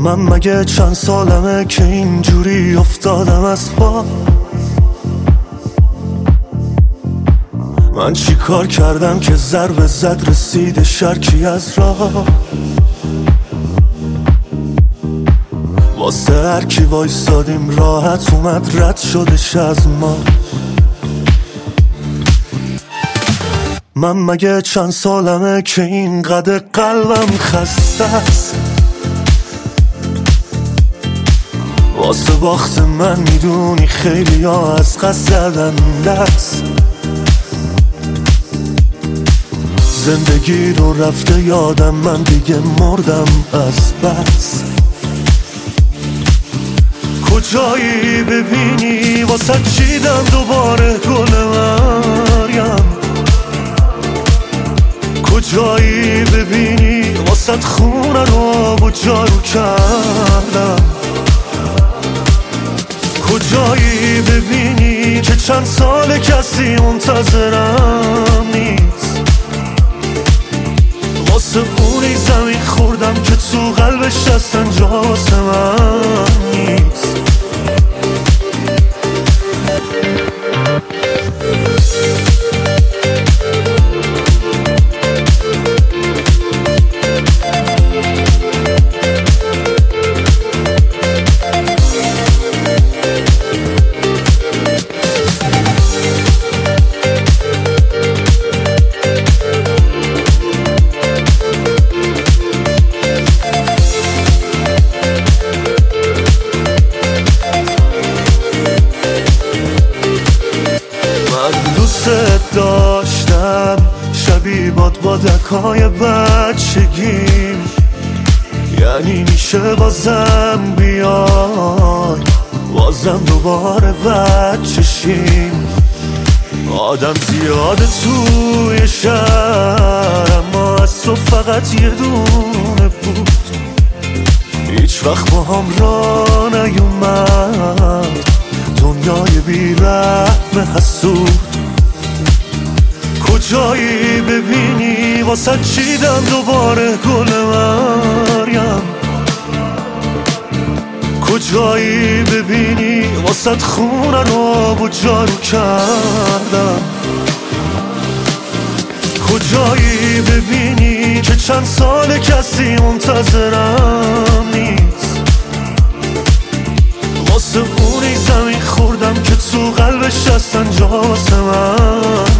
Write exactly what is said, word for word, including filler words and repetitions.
من مگه چند سالمه که اینجوری افتادم از پا؟ من چی کار کردم که ضربه زد رسید شرکی از راه؟ واسه هر کی وایسادیم راحت اومد رد شدش از ما. من مگه چند سالمه که اینقدر قلبم خسته است؟ واسه باخت من میدونی خیلی ها از قصد زدن دست. زندگی رو رفته یادم، من دیگه مردم از بس. کجایی ببینی واسه چیدم دوباره گل مریم؟ کجایی ببینی واسه خونه رو آب و جارو کردم؟ کجایی ببینی که چند سال کسی منتظرم نیست؟ واسه اونی زمین خوردم که تو قلبش اصلا جاس من نیست. داشتم شبیه باد با دکای بچگیم، یعنی میشه بازم بیای بازم دوباره بچشیم. آدم زیاده توی شهر اما از تو فقط یه دونه بود. هیچ وقت با هم را نیومد دنیای بی‌رحم حسود. کجایی ببینی واسه چیدم دوباره گل مریم؟ کجایی ببینی واسه خونه رو آب و جارو کردم؟ کجایی ببینی که چند سال کسی منتظرم نیست؟ واسه اونی زمین خوردم که تو قلبش اصلا جاس من